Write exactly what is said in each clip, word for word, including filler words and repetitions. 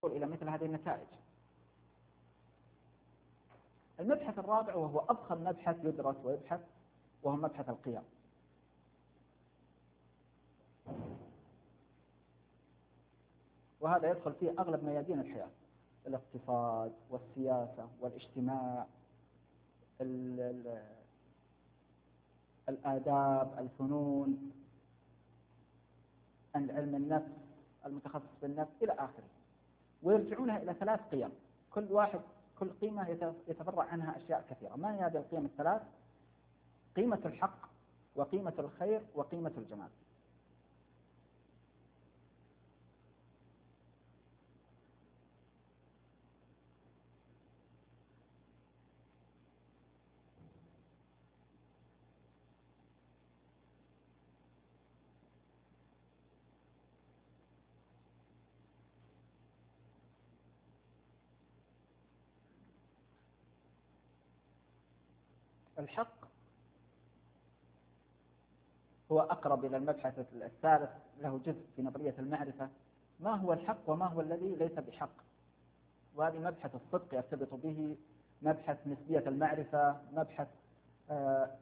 الوصول إلى مثل هذه النتائج. المبحث الرابع وهو أضخم مبحث يدرس ويبحث وهو مبحث القيم. وهذا يدخل فيه أغلب ميادين الحياة: الاقتصاد والسياسة والاجتماع، ال ال الآداب، الفنون، علم النفس، المتخصص بالنفس إلى آخره. ويرجعونها إلى ثلاث قيم، كل واحد كل قيمة يتفرع عنها أشياء كثيرة. ما هي هذه القيم الثلاث؟ قيمة الحق، وقيمة الخير، وقيمة الجمال. الحق هو أقرب إلى المبحث الثالث، له جزء في نظرية المعرفة: ما هو الحق وما هو الذي ليس بحق. وهذه مبحث الصدق يرتبط به، مبحث نسبية المعرفة، مبحث آه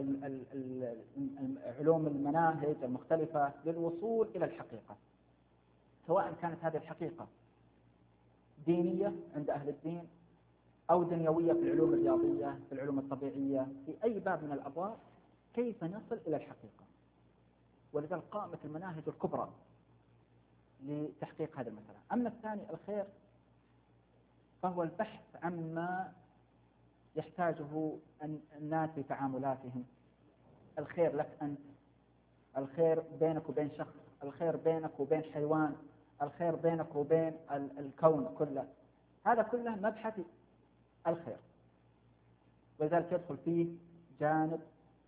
علوم المناهج المختلفة للوصول إلى الحقيقة، سواء كانت هذه الحقيقة دينية عند أهل الدين أو دنيوية في العلوم الرياضية، في العلوم الطبيعية، في أي باب من الأبواب، كيف نصل إلى الحقيقة. ولذلك قامت المناهج الكبرى لتحقيق هذه المسألة. أما الثاني الخير فهو البحث عما يحتاجه الناس في تعاملاتهم. الخير لك أنت، الخير بينك وبين شخص، الخير بينك وبين حيوان، الخير بينك وبين الكون كله. هذا كله مبحث الخير، ولذلك يدخل فيه جانب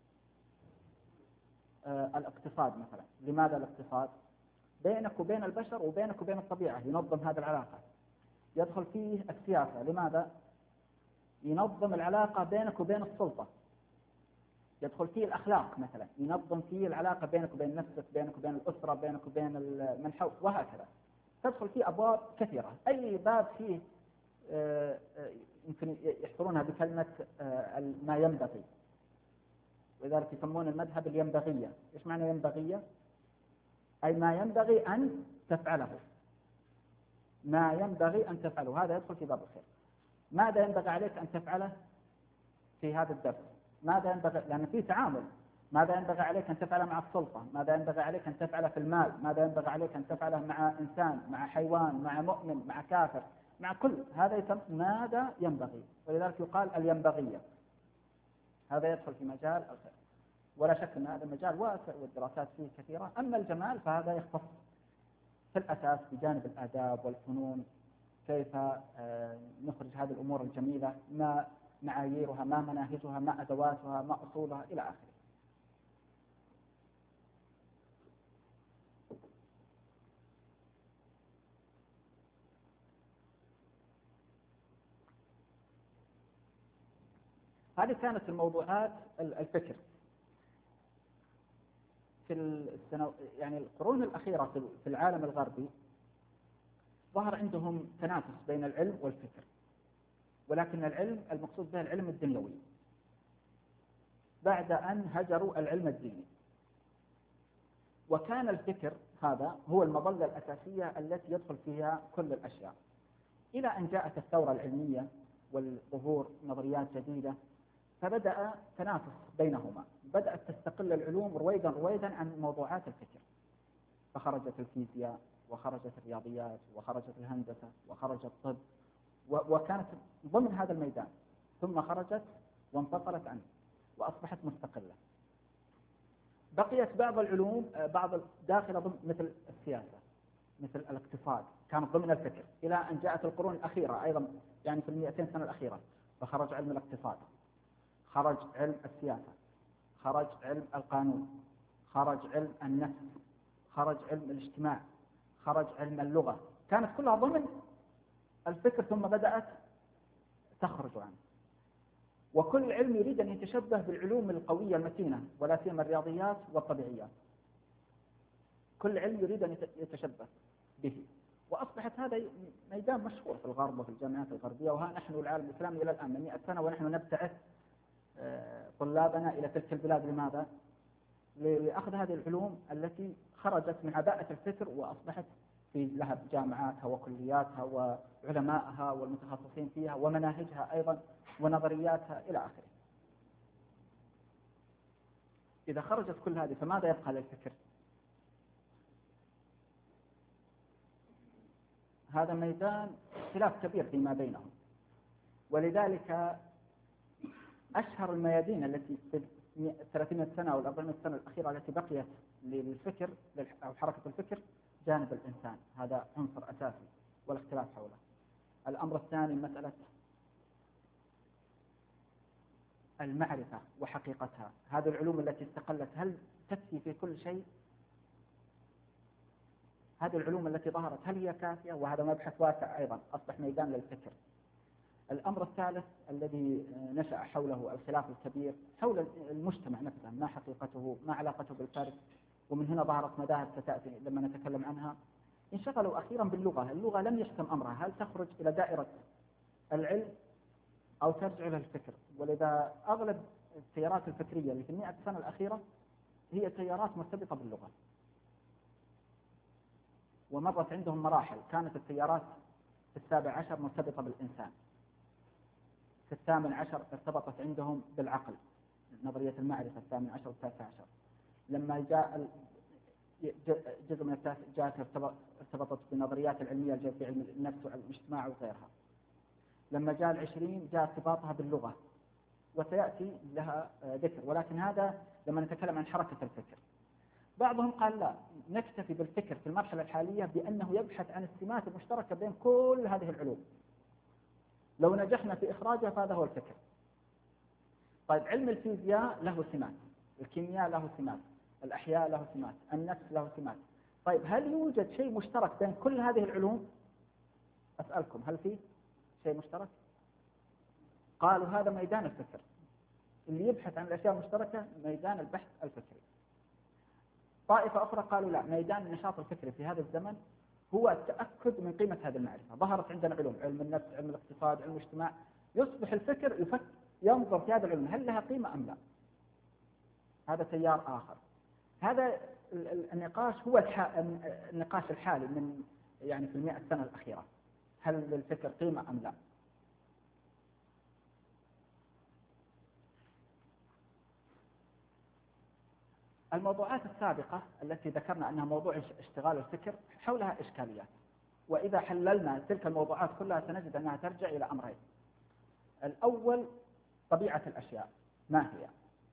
آه الاقتصاد مثلا. لماذا الاقتصاد؟ بينك وبين البشر وبينك وبين الطبيعة، ينظم هذه العلاقة. يدخل فيه السياسة. لماذا؟ ينظم العلاقة بينك وبين السلطة. يدخل فيه الأخلاق مثلا، ينظم فيه العلاقة بينك وبين نفسك، بينك وبين الأسرة، بينك وبين من حولك، وهكذا. تدخل فيه أبواب كثيرة. أي باب فيه آه يمكن يحصرونها بكلمة آه ما ينبغي، ولذلك يسمون المذهب الينبغية. إيش معنى ينبغية؟ أي ما ينبغي أن تفعله، ما ينبغي أن تفعله، هذا يدخل في باب الخير. ماذا ينبغي عليك أن تفعله في هذا الدرس؟ ماذا ينبغي؟ لأن فيه تعامل. ماذا ينبغي عليك أن تفعله مع السلطة؟ ماذا ينبغي عليك أن تفعله في المال؟ ماذا ينبغي عليك أن تفعله مع إنسان، مع حيوان، مع مؤمن، مع كافر، مع كل هذا يسمى ماذا ينبغي. ولذلك يقال الينبغية. هذا يدخل في مجال الخير، ولا شك أن هذا المجال واسع والدراسات فيه كثيرة. أما الجمال فهذا يختص في الأساس بجانب الآداب والفنون، كيف نخرج هذه الأمور الجميلة، ما معاييرها، ما مناهجها، ما أدواتها، ما أصولها إلى آخره. هذه كانت الموضوعات الفكر. في السنو... يعني القرون الأخيرة في العالم الغربي ظهر عندهم تنافس بين العلم والفكر، ولكن العلم المقصود به العلم الدنيوي، بعد أن هجروا العلم الديني. وكان الفكر هذا هو المظلة الأساسية التي يدخل فيها كل الأشياء، إلى أن جاءت الثورة العلمية والظهور نظريات جديدة، فبدأ تنافس بينهما. بدأت تستقل العلوم رويدا رويدا عن موضوعات الفكر، فخرجت الفيزياء، وخرجت الرياضيات، وخرجت الهندسة، وخرج الطب، وكانت ضمن هذا الميدان، ثم خرجت وانفصلت عنه وأصبحت مستقلة. بقيت بعض العلوم بعض داخلة ضمن، مثل السياسة، مثل الاقتصاد، كانت ضمن الفكر، إلى أن جاءت القرون الأخيرة أيضا، يعني في المئتين سنة الأخيرة، فخرج علم الاقتصاد، خرج علم السياسة، خرج علم القانون، خرج علم النفس، خرج علم الاجتماع، خرج علم اللغة. كانت كلها ضمن الفكر، ثم بدأت تخرج عنه. وكل علم يريد أن يتشبه بالعلوم القوية المتينة، ولا سيما الرياضيات والطبيعيات. كل علم يريد أن يتشبه به، وأصبحت هذا ميدان مشهور في الغرب وفي الجامعات الغربية، وها نحن العالم الإسلامي إلى الآن من مئة سنة ونحن نبتعث طلابنا إلى تلك البلاد. لماذا؟ لأخذ هذه العلوم التي خرجت من عباءة الفكر وأصبحت في لها جامعاتها وكلياتها وعلمائها والمتخصصين فيها ومناهجها أيضا ونظرياتها إلى آخره. إذا خرجت كل هذه فماذا يبقى للفكر؟ هذا ميدان اختلاف كبير فيما بينهم. ولذلك أشهر الميادين التي في ثلاثمائة سنة أو أربعمائة سنة الأخيرة التي بقيت للفكر أو حركة الفكر جانب الإنسان، هذا عنصر أساسي والاختلاف حوله. الأمر الثاني مسألة المعرفة وحقيقتها. هذه العلوم التي استقلت هل تكفي في كل شيء؟ هذه العلوم التي ظهرت هل هي كافية؟ وهذا مبحث واسع أيضا أصبح ميدان للفكر. الأمر الثالث الذي نشأ حوله الخلاف الكبير حول المجتمع نفسه، ما حقيقته، ما علاقته بالفرد. ومن هنا ظهرت مذاهب ستأتي لما نتكلم عنها. انشغلوا أخيرا باللغة. اللغة لم يحكم أمرها، هل تخرج إلى دائرة العلم أو ترجع إلى الفكر؟ ولذا أغلب التيارات الفكرية اللي في المئة سنة الأخيرة هي تيارات مرتبطة باللغة، ومرت عندهم مراحل. كانت التيارات في السابع عشر مرتبطة بالإنسان، في الثامن عشر ارتبطت عندهم بالعقل، نظرية المعرفة الثامن عشر والتاسع عشر. لما جاء جزء من التاسع جاءت ارتبطت بالنظريات العلمية في علم النفس والاجتماع وغيرها. لما جاء العشرين جاء ارتباطها باللغة، وسيأتي لها ذكر، ولكن هذا لما نتكلم عن حركة الفكر. بعضهم قال لا، نكتفي بالفكر في المرحلة الحالية بأنه يبحث عن السمات المشتركة بين كل هذه العلوم، لو نجحنا في إخراجها فهذا هو الفكر. طيب علم الفيزياء له سمات، الكيمياء له سمات، الأحياء له سمات، النفس له سمات. طيب هل يوجد شيء مشترك بين كل هذه العلوم؟ أسألكم، هل في شيء مشترك؟ قالوا هذا ميدان الفكر، اللي يبحث عن الأشياء المشتركة ميدان البحث الفكري. طائفة أخرى قالوا لا، ميدان النشاط الفكري في هذا الزمن هو التأكد من قيمة هذه المعرفة. ظهرت عندنا علوم، علم النفس، علم الاقتصاد، علم الاجتماع، يصبح الفكر يفكر ينظر في هذا العلم هل لها قيمة أم لا. هذا تيار آخر. هذا النقاش هو النقاش الحالي من يعني في المئة سنة الأخيرة، هل للفكر قيمة أم لا. الموضوعات السابقة التي ذكرنا أنها موضوع اشتغال الفكر حولها إشكاليات، وإذا حللنا تلك الموضوعات كلها سنجد أنها ترجع إلى أمرين. الأول طبيعة الأشياء، ما هي؟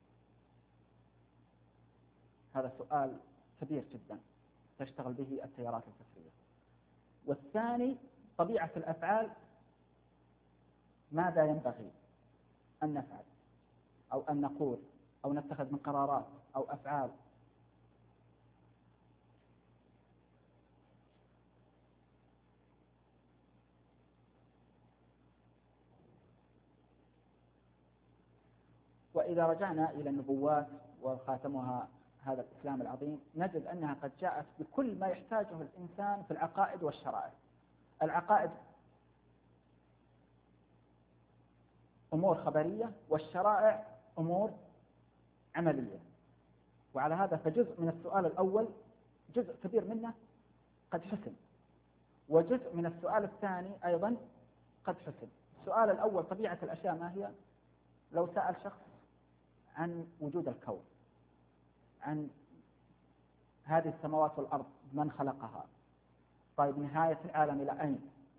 هذا سؤال كبير جدا تشتغل به التيارات الفكرية. والثاني طبيعة الأفعال، ماذا ينبغي أن نفعل أو أن نقول أو نتخذ من قرارات أو أفعال. وإذا رجعنا إلى النبوات وخاتمها هذا الإسلام العظيم نجد أنها قد جاءت بكل ما يحتاجه الإنسان في العقائد والشرائع. العقائد أمور خبرية، والشرائع أمور عملية. وعلى هذا فجزء من السؤال الأول جزء كبير منه قد حسن، وجزء من السؤال الثاني أيضا قد حسن. السؤال الأول طبيعة الأشياء ما هي؟ لو سأل شخص عن وجود الكون، عن هذه السماوات والأرض من خلقها، طيب نهاية العالم إلى أين؟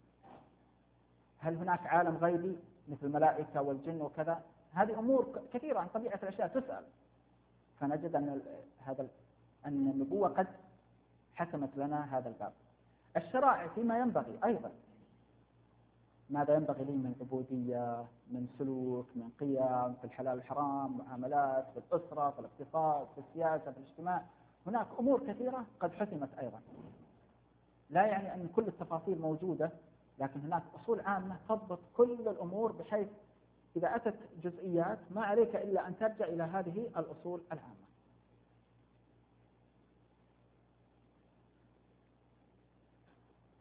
هل هناك عالم غيبي مثل الملائكة والجن وكذا؟ هذه أمور كثيرة عن طبيعة الأشياء تسأل. فنجد أن هذا أن النبوة قد حسمت لنا هذا الباب. الشرائع فيما ينبغي أيضا، ماذا ينبغي لي من عبودية، من سلوك، من قيم في الحلال والحرام، معاملات في الأسرة، في الاقتصاد، في السياسة، في الاجتماع. هناك أمور كثيرة قد حسمت أيضا. لا يعني أن كل التفاصيل موجودة، لكن هناك أصول عامة تضبط كل الأمور، بحيث إذا أتت جزئيات ما عليك إلا أن ترجع إلى هذه الأصول العامة.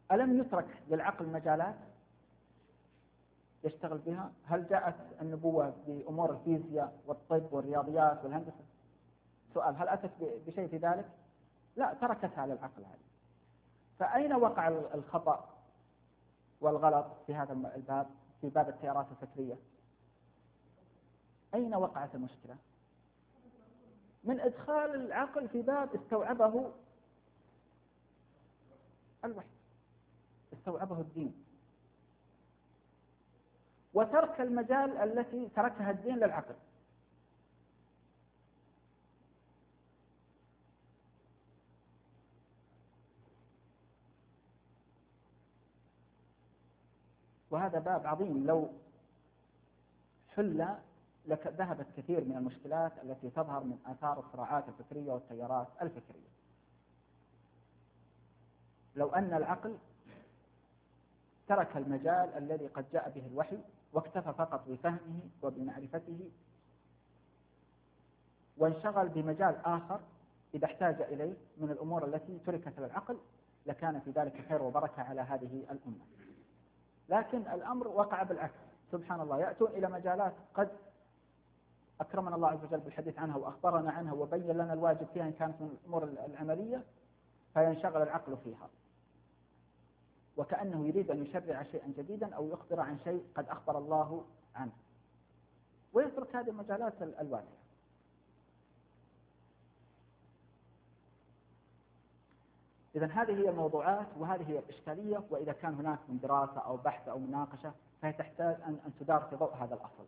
ألم يترك للعقل مجالات يشتغل بها؟ هل جاءت النبوة بأمور الفيزياء والطب والرياضيات والهندسة؟ سؤال، هل أتت بشيء في ذلك؟ لا، تركتها للعقل هذه. فأين وقع الخطأ والغلط في هذا الباب، في باب التيارات الفكرية؟ أين وقعت المشكلة؟ من إدخال العقل في باب استوعبه الوحي، استوعبه الدين، وترك المجال التي تركها الدين للعقل. وهذا باب عظيم، لو حل لذهبت كثير من المشكلات التي تظهر من آثار الصراعات الفكرية والتيارات الفكرية. لو أن العقل ترك المجال الذي قد جاء به الوحي واكتفى فقط بفهمه وبمعرفته، وانشغل بمجال آخر إذا احتاج إليه من الأمور التي تركت للعقل، لكان في ذلك خير وبركة على هذه الأمة. لكن الأمر وقع بالعكس، سبحان الله، يأتون إلى مجالات قد أكرمنا الله عز وجل بالحديث عنها وأخبرنا عنها وبين لنا الواجب فيها إن كانت من الأمور العملية، فينشغل العقل فيها وكأنه يريد أن يشرع شيئا جديدا أو يخبر عن شيء قد أخبر الله عنه، ويترك هذه المجالات الواسعة. إذن هذه هي الموضوعات وهذه هي الإشكالية، وإذا كان هناك من دراسة أو بحث أو مناقشة فهي تحتاج أن أن تدار في ضوء هذا الأصل،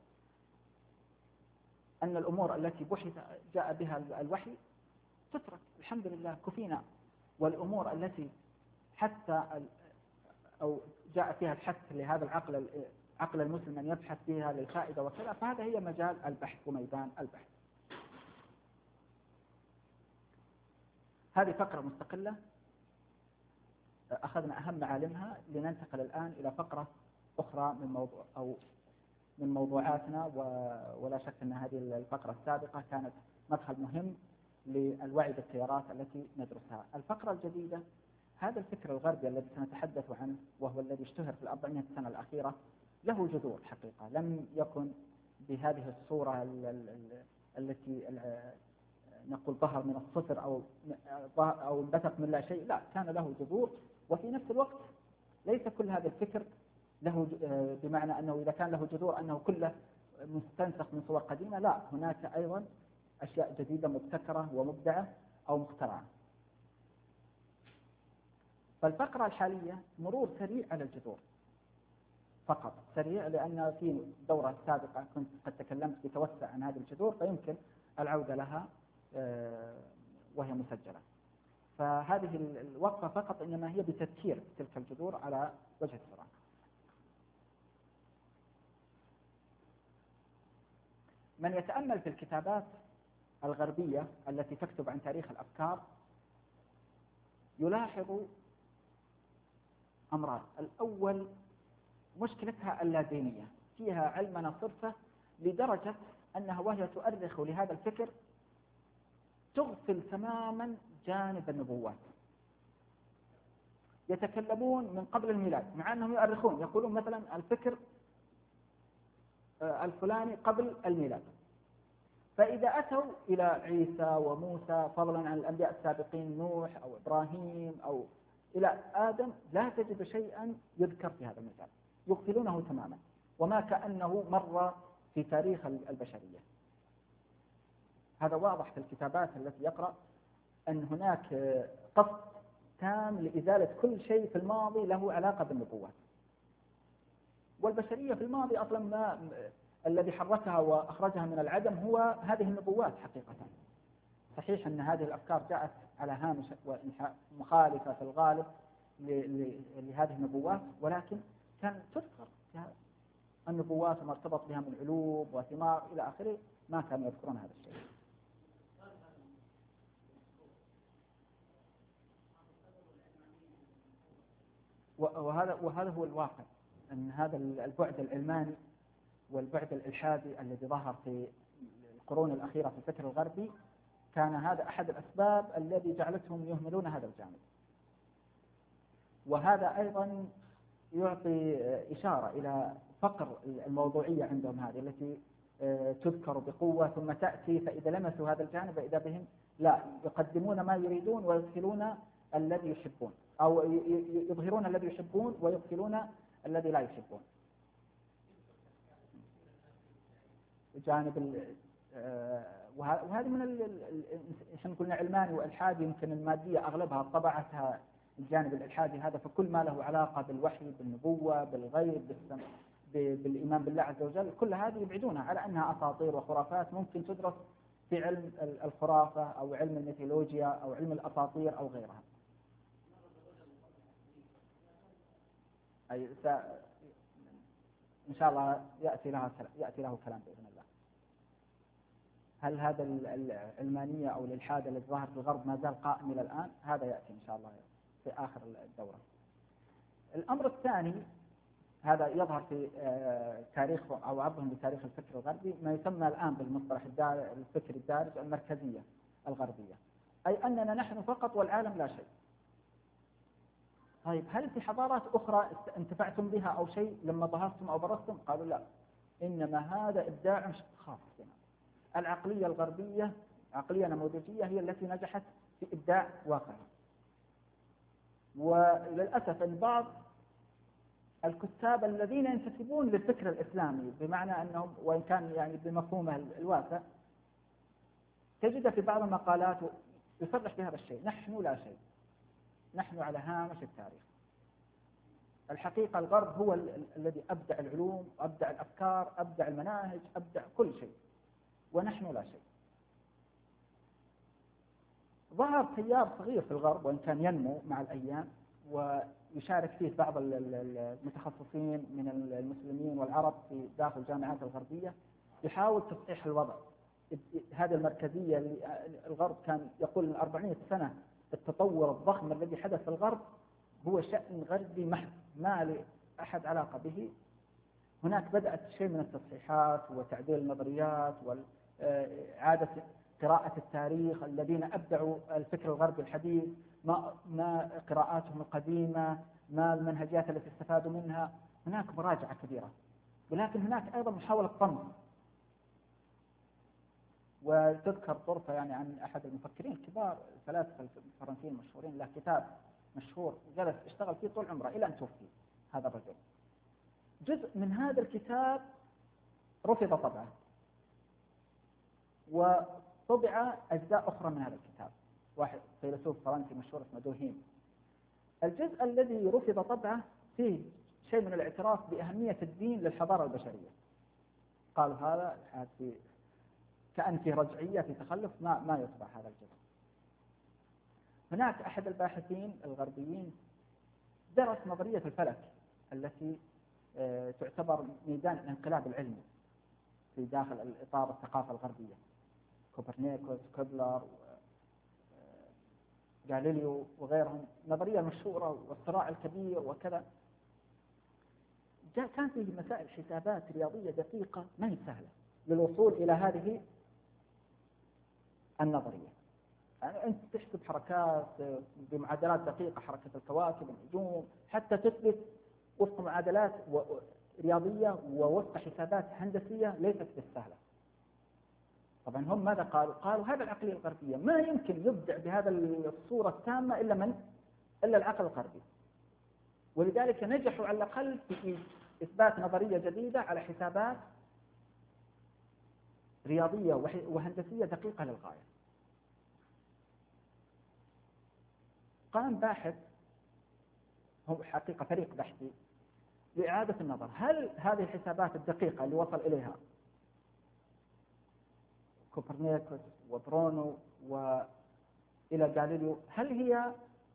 أن الأمور التي بحث جاء بها الوحي تترك، الحمد لله كفينا، والأمور التي حتى أو جاء فيها الحث لهذا العقل عقل المسلم أن يبحث فيها للفائدة وكذا، فهذا هي مجال البحث وميدان البحث. هذه فقرة مستقلة أخذنا أهم معالمها، لننتقل الآن إلى فقرة أخرى من موضوع أو من موضوعاتنا، ولا شك أن هذه الفقرة السابقة كانت مدخل مهم للوعي بالتيارات التي ندرسها. الفقرة الجديدة هذا الفكر الغربي الذي سنتحدث عنه، وهو الذي اشتهر في الأربعمائة سنة الأخيرة، له جذور حقيقة، لم يكن بهذه الصورة التي نقول ظهر من الصفر أو أو انبثق من لا شيء، لا، كان له جذور. وفي نفس الوقت ليس كل هذا الفكر له بمعنى أنه إذا كان له جذور أنه كله مستنسخ من صور قديمة، لا، هناك أيضا أشياء جديدة مبتكرة ومبدعة أو مخترعة. فالفقرة الحالية مرور سريع على الجذور فقط، سريع، لأن في الدورة السابقة كنت قد تكلمت بتوسع عن هذه الجذور، فيمكن العودة لها وهي مسجلة. فهذه الوقفة فقط إنما هي بتذكير تلك الجذور على وجه السرعة. من يتأمل في الكتابات الغربية التي تكتب عن تاريخ الأفكار يلاحظ أمران. الأول مشكلتها اللادينية، فيها علمنا صرفة لدرجة أنها وهي تؤرخ لهذا الفكر تغفل تماما جانب النبوات. يتكلمون من قبل الميلاد مع أنهم يؤرخون، يقولون مثلا الفكر الفلاني قبل الميلاد، فإذا أتوا إلى عيسى وموسى فضلا عن الأنبياء السابقين نوح أو إبراهيم أو إلى آدم لا تجد شيئا يذكر في هذا المجال، يغفلونه تماما وما كأنه مر في تاريخ البشرية. هذا واضح في الكتابات التي يقرأ أن هناك قصد تام لإزالة كل شيء في الماضي له علاقة بالنبوات. والبشرية في الماضي أصلا ما الذي حركها وأخرجها من العدم هو هذه النبوات حقيقة. صحيح أن هذه الأفكار جاءت على هامش مخالفة في الغالب لهذه النبوات، ولكن كان تذكر النبوات وما ارتبط بها من علوم وثمار إلى آخره، ما كانوا يذكرون هذا الشيء. وهذا وهذا هو الواقع، أن هذا البعد العلماني والبعد الإلحادي الذي ظهر في القرون الأخيرة في الفكر الغربي كان هذا أحد الأسباب الذي جعلتهم يهملون هذا الجانب. وهذا أيضا يعطي إشارة إلى فقر الموضوعية عندهم هذه التي تذكر بقوة ثم تأتي فإذا لمسوا هذا الجانب فإذا بهم لا يقدمون ما يريدون ويغفلون الذي يحبون، أو يظهرون الذي يحبون ويغفلون الذي لا يحبون. جانب وهذه من احنا قلنا علماني والحادي، يمكن المادية أغلبها طبعتها الجانب الإلحادي هذا، فكل ما له علاقة بالوحي بالنبوة بالغيب بالسمع بالإيمان بالله عز وجل كل هذه يبعدونها على أنها أساطير وخرافات ممكن تدرس في علم الخرافة أو علم الميثولوجيا أو علم الأساطير أو غيرها. أي س... إن شاء الله يأتي لها يأتي له كلام بإذن الله. هل هذا العلمانية أو الإلحاد الذي ظهر في الغرب ما زال قائم إلى الآن؟ هذا يأتي إن شاء الله في آخر الدورة. الأمر الثاني هذا يظهر في تاريخ أو عرضهم بتاريخ الفكر الغربي ما يسمى الآن بالمصطلح الفكر الدارج المركزية الغربية، أي أننا نحن فقط والعالم لا شيء. طيب هل في حضارات أخرى انتفعتم بها أو شيء لما ظهرتم أو برزتم؟ قالوا لا، إنما هذا إبداع خاص بنا. العقلية الغربية عقلية نموذجية هي التي نجحت في إبداع واقعي. وللأسف أن بعض الكتاب الذين ينتسبون للفكر الإسلامي بمعنى أنهم وإن كان يعني بمفهومه الواسع تجد في بعض المقالات يصرح بهذا الشيء: نحن لا شيء، نحن على هامش التاريخ. الحقيقة الغرب هو الذي أبدع العلوم أبدع الأفكار أبدع المناهج أبدع كل شيء ونحن لا شيء. ظهر تيار صغير في الغرب وإن كان ينمو مع الأيام ويشارك فيه بعض المتخصصين من المسلمين والعرب في داخل الجامعات الغربية يحاول تصحيح الوضع. هذه المركزية اللي الغرب كان يقول من أربعمائة سنة التطور الضخم الذي حدث في الغرب هو شأن غربي محض ما لأحد علاقة به. هناك بدأت شيء من التصحيحات وتعديل النظريات وإعادة قراءة التاريخ. الذين أبدعوا الفكر الغربي الحديث ما, ما قراءاتهم القديمة ما المنهجيات التي استفادوا منها. هناك مراجعة كبيرة، ولكن هناك أيضا محاولة طمس. وتذكر طرفة يعني عن أحد المفكرين الكبار الفلاسفة الفرنسيين المشهورين له كتاب مشهور جلس اشتغل فيه طول عمره إلى أن توفي هذا الرجل. جزء من هذا الكتاب رفض طبعه وطبع أجزاء أخرى من هذا الكتاب. واحد فيلسوف فرنسي مشهور اسمه دوهيم. الجزء الذي رفض طبعه فيه شيء من الاعتراف بأهمية الدين للحضارة البشرية. قالوا هذا في كأن فيه رجعية في تخلف ما ما يطبع هذا الجزء. هناك أحد الباحثين الغربيين درس نظرية الفلك التي تعتبر ميدان الانقلاب العلمي في داخل الإطار الثقافة الغربية. كوبرنيكوس كوبلر غاليليو وغيرهم نظرية مشهورة والصراع الكبير وكذا. جاء كان فيه مسائل حسابات رياضية دقيقة ما هي سهلة للوصول إلى هذه النظرية. يعني أنت تحسب حركات بمعادلات دقيقة حركة الكواكب النجوم حتى تثبت وفق معادلات رياضية ووفق حسابات هندسية ليست بالسهلة. طبعا هم ماذا قالوا؟ قالوا هذا العقلية الغربية ما يمكن يبدع بهذا الصورة التامة إلا من إلا العقل الغربي. ولذلك نجحوا على الأقل في إثبات نظرية جديدة على حسابات رياضية وهندسية دقيقة للغاية. قام باحث هو حقيقة فريق بحثي لإعادة النظر هل هذه الحسابات الدقيقة اللي وصل إليها كوبرنيكوس وبرونو وإلى غاليليو هل هي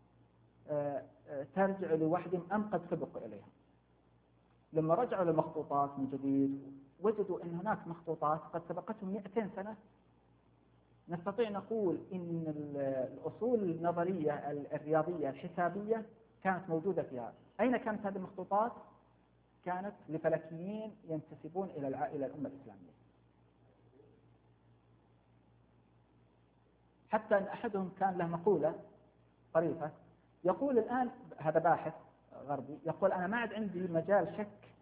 ترجع لوحدهم أم قد سبق إليها؟ لما رجعوا للمخطوطات من جديد وجدوا أن هناك مخطوطات قد سبقتهم مئتين سنة. نستطيع نقول إن الأصول النظرية الرياضية الحسابية كانت موجودة فيها. أين كانت هذه المخطوطات؟ كانت لفلكيين ينتسبون إلى العائلة الأمة الإسلامية. حتى أن أحدهم كان له مقولة طريفة يقول الآن هذا باحث غربي يقول أنا ما عاد عندي مجال شك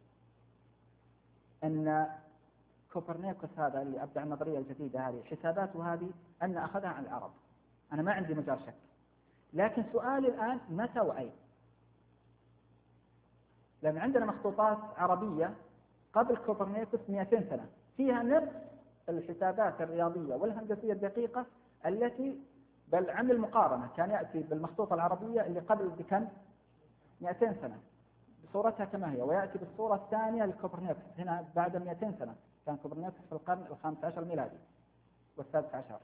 أن كوبرنيكوس هذا اللي أبدع النظرية الجديدة هذه حساباته هذه أن أخذها عن العرب، أنا ما عندي مجال شك. لكن سؤالي الآن متى وأين؟ لأن عندنا مخطوطات عربية قبل كوبرنيكوس مئتين سنة فيها نفس الحسابات الرياضية والهندسية الدقيقة التي بل عمل مقارنة كان يأتي بالمخطوطة العربية اللي قبل بكم مئتين سنة بصورتها كما هي، ويأتي بالصورة الثانية لكوبرنيكوس هنا بعد مئتين سنة، كان كوبرنيكوس في القرن الخامس عشر ميلادي والسادس عشر.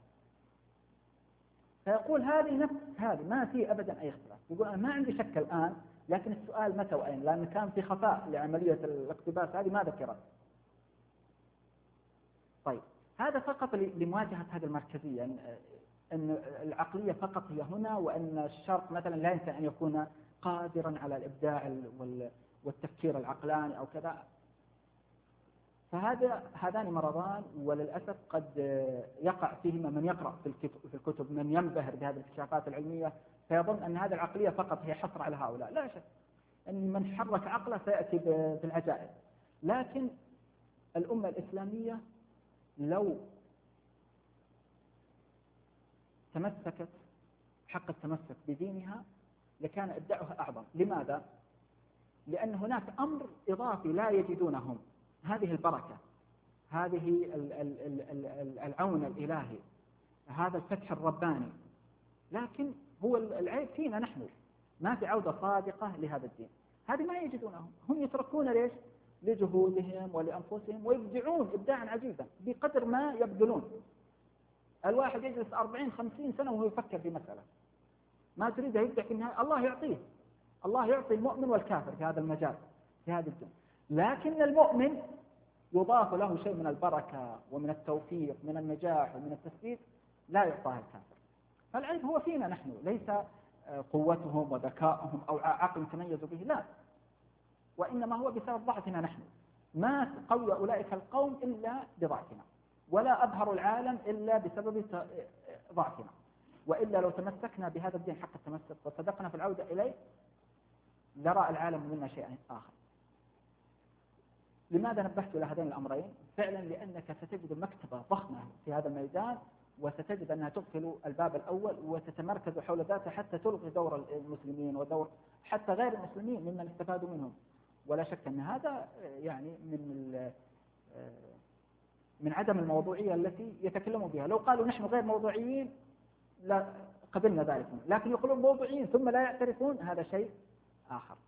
فيقول هذه نفس هذه ما في أبدا أي اختلاف. يقول أنا ما عندي شك الآن، لكن السؤال متى وأين، لأن كان في خفاء لعملية الاقتباس هذه ما ذكرت. طيب هذا فقط لمواجهة هذه المركزية، أن أن العقلية فقط هي هنا، وأن الشرق مثلا لا يمكن أن يكون قادرا على الإبداع والتفكير العقلاني أو كذا. فهذا هذان مرضان، وللأسف قد يقع فيهما من يقرأ في الكتب من ينبهر بهذه الاكتشافات العلمية فيظن أن هذه العقلية فقط هي حصر على هؤلاء. لا شك أن من حرك عقله سيأتي بالعجائب. لكن الأمة الإسلامية لو تمسكت حق التمسك بدينها لكان إبداعها أعظم. لماذا؟ لأن هناك أمر إضافي لا يجدونهم، هذه البركة، هذه العون الإلهي، هذا الفتح الرباني. لكن هو العيب فينا نحن، ما في عودة صادقة لهذا الدين، هذه ما يجدونهم. هم يتركون ليش؟ لجهودهم ولأنفسهم، ويبدعون إبداعا عجيبا بقدر ما يبذلون. الواحد يجلس أربعين خمسين سنة وهو يفكر في مسألة ما تريده يبدع في النهاية. الله يعطيه، الله يعطي المؤمن والكافر في هذا المجال في هذه الدنيا. لكن المؤمن يضاف له شيء من البركة ومن التوفيق من النجاح ومن التثبيت لا يعطاه الكافر. فالعيب هو فينا نحن، ليس قوتهم وذكائهم أو عقل تميزوا به، لا، وإنما هو بسبب ضعفنا نحن. ما قوي أولئك القوم إلا بضعفنا، ولا أظهر العالم إلا بسبب ضعفنا. وإلا لو تمسكنا بهذا الدين حق التمسك وصدقنا في العودة إليه لرأى العالم منا شيئا آخر. لماذا نبهت إلى هذين الأمرين؟ فعلا لأنك ستجد مكتبة ضخمة في هذا الميدان، وستجد أنها تقفل الباب الأول وتتمركز حول ذاتها حتى تلغي دور المسلمين ودور حتى غير المسلمين ممن استفادوا منهم. ولا شك أن هذا يعني من من عدم الموضوعية التي يتكلموا بها. لو قالوا نحن غير موضوعيين لا قبلنا ذلك، لكن يقولون موضوعيين ثم لا يعترفون، هذا شيء آخر.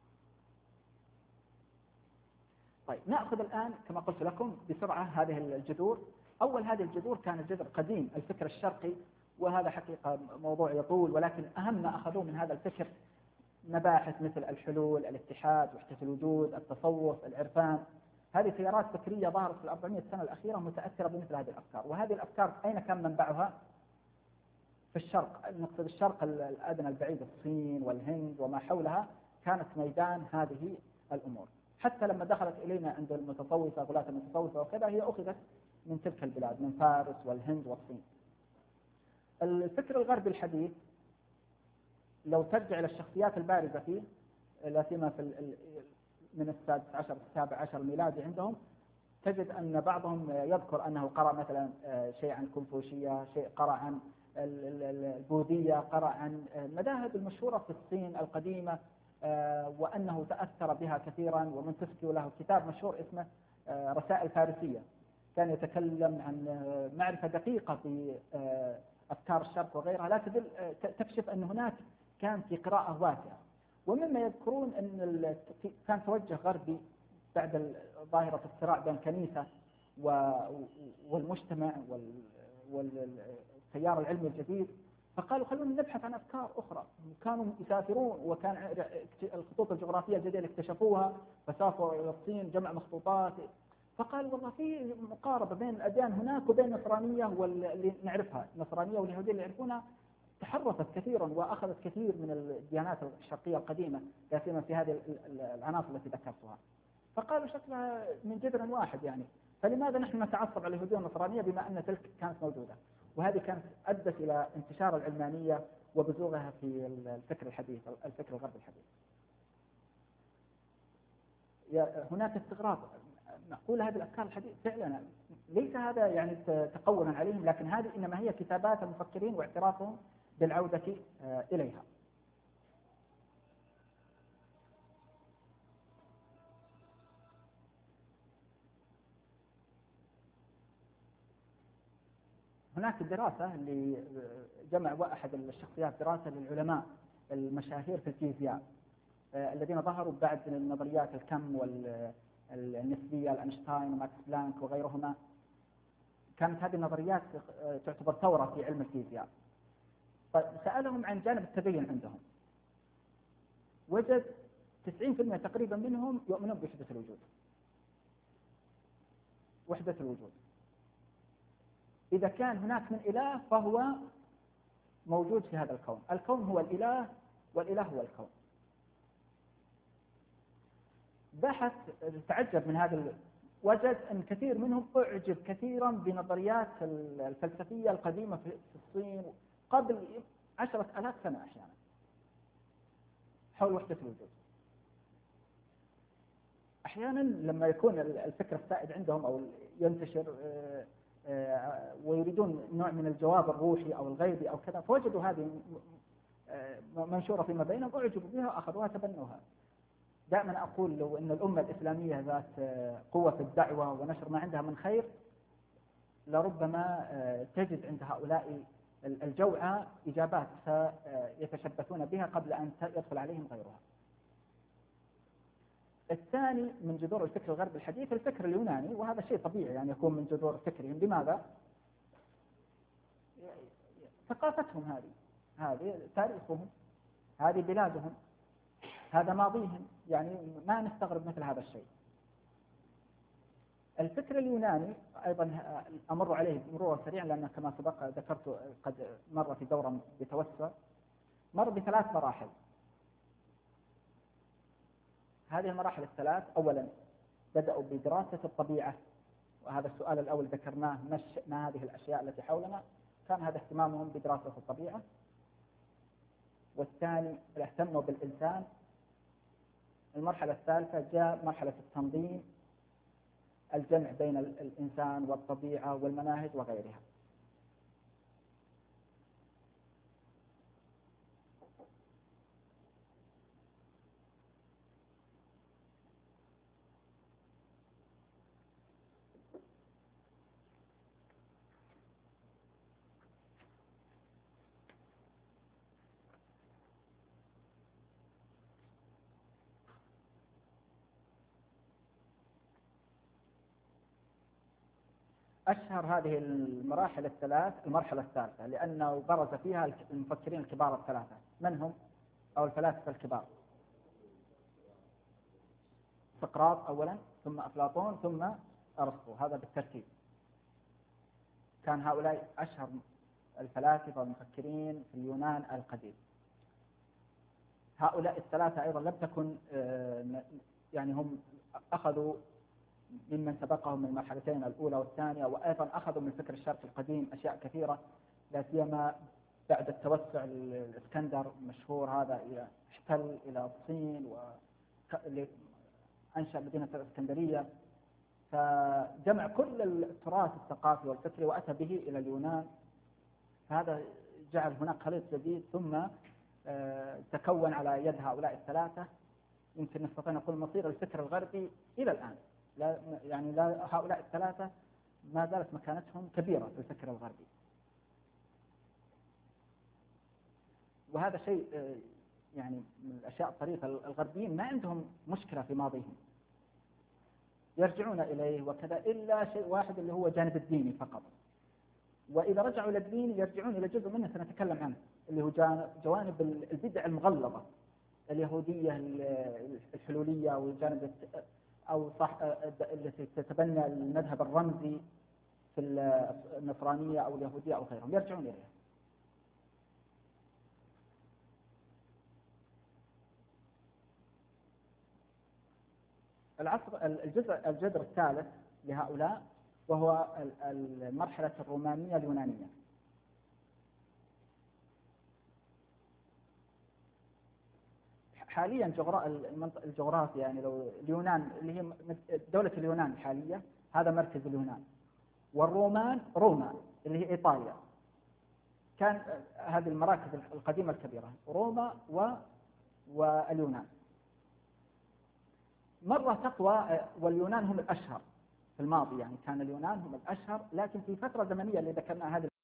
طيب نأخذ الآن كما قلت لكم بسرعة هذه الجذور. أول هذه الجذور كان الجذر قديم الفكر الشرقي، وهذا حقيقة موضوع يطول، ولكن أهم ما أخذوه من هذا الفكر مباحث مثل الحلول، الاتحاد، وحدة الوجود، التصوف، العرفان. هذه تيارات فكرية ظهرت في الأربعمائة سنة الأخيرة متأثرة بمثل هذه الأفكار. وهذه الأفكار أين كان منبعها؟ في الشرق، نقصد الشرق الأدنى البعيد، الصين والهند وما حولها، كانت ميدان هذه الأمور. حتى لما دخلت إلينا عند المتصوفة غلاة المتصوفة وكذا هي أخذت من تلك البلاد، من فارس والهند والصين. الفكر الغربي الحديث لو ترجع إلى الشخصيات البارزة فيه، لا سيما في من السادس عشر السابع عشر الميلادي عندهم، تجد أن بعضهم يذكر أنه قرأ مثلا شيء عن الكونفوشية، شيء قرأ عن البوذية، قرأ عن المذاهب المشهورة في الصين القديمة، وأنه تأثر بها كثيرا. ومونتسكيو له كتاب مشهور اسمه رسائل فارسية، كان يتكلم عن معرفة دقيقة بأفكار الشرق وغيرها، لا تدل تكشف أن هناك كان في قراءة واسعة. ومما يذكرون أن كان توجه غربي بعد ظاهرة الصراع بين الكنيسة والمجتمع والتيار العلمي الجديد، فقالوا خلونا نبحث عن أفكار أخرى. كانوا يسافرون، وكان الخطوط الجغرافية الجديدة اكتشفوها، فسافروا إلى الصين جمع مخطوطات، فقالوا والله في مقاربة بين الأديان هناك وبين النصرانية واللي نعرفها، النصرانية واليهودية اللي يعرفونها تحرفت كثيرا وأخذت كثير من الديانات الشرقية القديمة، لا سيما في هذه العناصر التي ذكرتها. فقالوا شكلها من جذر واحد يعني، فلماذا نحن نتعصب على اليهودية والنصرانية بما أن تلك كانت موجودة؟ وهذه كانت أدت إلى انتشار العلمانية وبزوغها في الفكر الحديث، الفكر الغربي الحديث. هناك استغراب، معقول هذه الأفكار الحديثة فعلا؟ ليس هذا يعني تقولا عليهم، لكن هذه إنما هي كتابات المفكرين واعترافهم بالعودة إليها. هناك دراسة اللي جمع أحد الشخصيات دراسة للعلماء المشاهير في الفيزياء الذين ظهروا بعد نظريات الكم والنسبية، الأينشتاين وماكس بلانك وغيرهما. كانت هذه النظريات تعتبر ثورة في علم الفيزياء. سألهم عن جانب التبين عندهم، وجد تسعين بالمئة تقريبا منهم يؤمنون بوحدة الوجود. وحدة الوجود، إذا كان هناك من إله فهو موجود في هذا الكون، الكون هو الإله والإله هو الكون. بحث تعجب من هذا، وجد أن كثير منهم أعجب كثيرا بنظريات الفلسفية القديمة في الصين قبل عشرة آلاف سنة أحيانا حول وحدة الوجود. أحيانا لما يكون الفكر السائد عندهم أو ينتشر ويريدون نوع من الجواب الروحي أو الغيبي أو كذا، فوجدوا هذه منشورة فيما بينهم، أعجبوا بها وأخذوها تبنوها. دائما أقول لو أن الأمة الإسلامية ذات قوة في الدعوة ونشر ما عندها من خير، لربما تجد عند هؤلاء الجوعى إجابات سيتشبثون بها قبل أن يدخل عليهم غيرها. الثاني من جذور الفكر الغربي الحديث الفكر اليوناني، وهذا شيء طبيعي يعني يكون من جذور فكرهم. لماذا؟ ثقافتهم هذه، هذه تاريخهم، هذه بلادهم، هذا ماضيهم، يعني ما نستغرب مثل هذا الشيء. الفكر اليوناني أيضا أمر عليه مرورا سريعا لأن كما سبق ذكرت قد مر في دورة بتوسع، مر بثلاث مراحل. هذه المراحل الثلاث، أولا بدأوا بدراسة الطبيعة، وهذا السؤال الأول ذكرناه، ما هذه الأشياء التي حولنا، كان هذا اهتمامهم بدراسة الطبيعة. والثاني اهتموا بالإنسان. المرحلة الثالثة جاء مرحلة التنظيم، الجمع بين الإنسان والطبيعة والمناهج وغيرها. أشهر هذه المراحل الثلاث المرحلة الثالثة، لأنه برز فيها المفكرين الكبار الثلاثة. من هم؟ أو الفلاسفة الكبار: سقراط أولا، ثم أفلاطون، ثم أرسطو، هذا بالترتيب. كان هؤلاء أشهر الفلاسفة والمفكرين في اليونان القديم. هؤلاء الثلاثة أيضا لم تكن يعني هم أخذوا ممن سبقهم من المرحلتين الأولى والثانية، وأيضا أخذوا من فكر الشرق القديم أشياء كثيرة، لا سيما بعد التوسع الإسكندر المشهور هذا إلى احتل إلى الصين وأنشأ مدينة الإسكندرية، فجمع كل التراث الثقافي والفكري وأتى به إلى اليونان. فهذا جعل هناك خليط جديد، ثم تكون على يد هؤلاء الثلاثة يمكن نستطيع نقول مصير الفكر الغربي إلى الآن. لا يعني لا هؤلاء الثلاثة ما زالت مكانتهم كبيرة في الفكر الغربي. وهذا شيء يعني من الأشياء الطريفة، الغربيين ما عندهم مشكلة في ماضيهم، يرجعون إليه وكذا، إلا شيء واحد اللي هو جانب الديني فقط. وإذا رجعوا إلى الدين يرجعون إلى جزء منه سنتكلم عنه، اللي هو جوانب البدع المغلظة، اليهودية الحلولية، والجانب أو صح التي تتبنى المذهب الرمزي في النصرانية أو اليهودية أو غيرهم، يرجعون إليها. العصر الجزء الجذر الثالث لهؤلاء وهو المرحلة الرومانية اليونانية. حاليا الجغرافيا يعني لو اليونان اللي هي دولة اليونان الحالية هذا مركز اليونان، والرومان روما اللي هي إيطاليا، كان هذه المراكز القديمة الكبيرة روما و واليونان. مرة تقوى واليونان هم الأشهر في الماضي، يعني كان اليونان هم الأشهر، لكن في فترة زمنية اللي ذكرناها هذه